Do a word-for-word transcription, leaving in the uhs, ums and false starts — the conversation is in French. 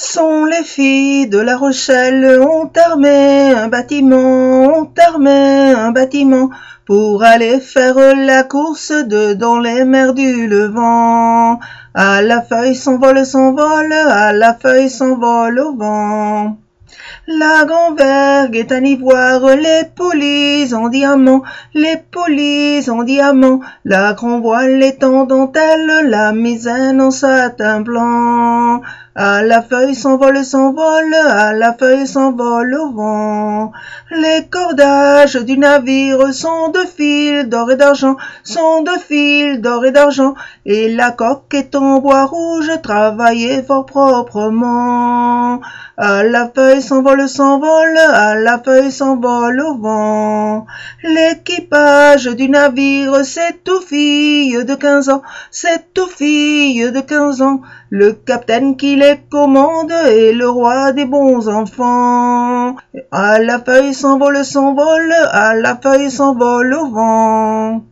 Sont les filles de La Rochelle, ont armé un bâtiment, ont armé un bâtiment, pour aller faire la course de dans les mers du Levant. À la feuille s'envole, s'envole, à la feuille s'envole au vent. La Grand-Vergue est un ivoire, les polices en diamant, les polices en diamant, la grand-voile est en dentelle, la misaine en satin blanc. À la feuille s'envole, s'envole, à la feuille s'envole au vent. Les cordages du navire sont de fils d'or et d'argent, sont de fils d'or et d'argent, et la coque est en bois rouge, travaillée fort proprement. À la feuille s'envole, s'envole, à la feuille s'envole au vent. L'équipage du navire, c'est tout fille de quinze ans, c'est tout fille de quinze ans. Le capitaine qui les commande est le roi des bons enfants. À la feuille s'envole, s'envole, à la feuille s'envole au vent.